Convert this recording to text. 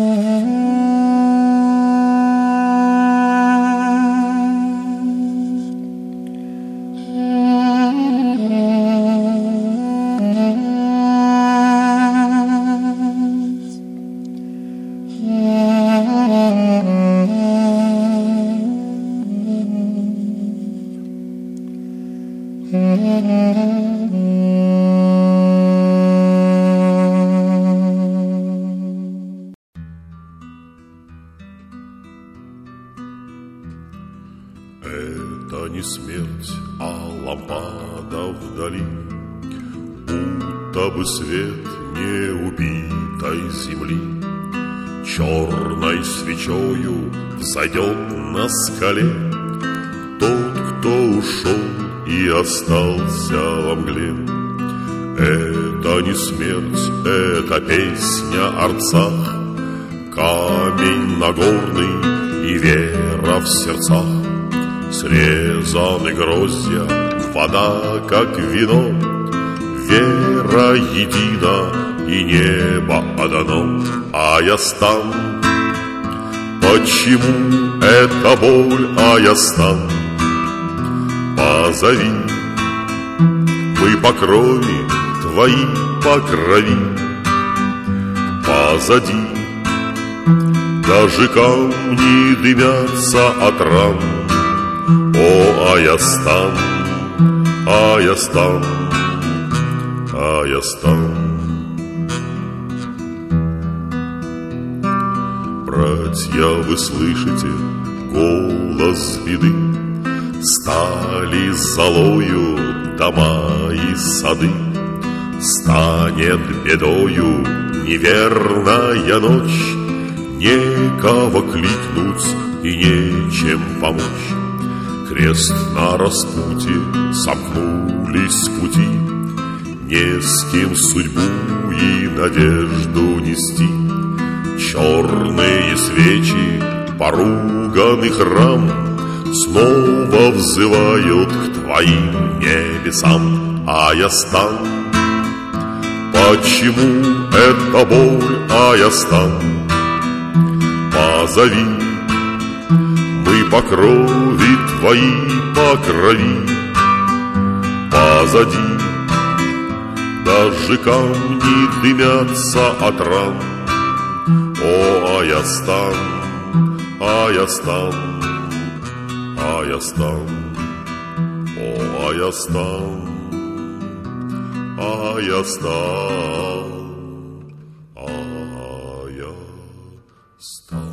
Это не смерть, а лампада вдали, будто бы свет неубитой земли. Черной свечою взойдет на скале тот, кто ушел и остался во мгле. Это не смерть, это песня о рцах, камень Нагорный и вера в сердцах. Срезаны гроздья, вода как вино, вера едина и небо одно. А я стану, почему эта боль, а я стану? Позови, мы по крови, твои по крови. Позади даже камни дымятся от ран. О, а я стану, а я стану, а я стану. Братья, вы слышите голос беды? Стали золою дома и сады. Станет бедою неверная ночь, некого кликнуть и нечем помочь. Крест на распутье, сомкнулись пути, не с кем судьбу и надежду нести. Черные свечи, поруганный храм снова взывают к твоим небесам. А я стану, почему эта боль, а я стану? Позови, мы по крови, твои по крови. Позади даже камни дымятся от ран. О, а я стану, а я стану, а я стану. О, а я стану, а я стану, а я стану.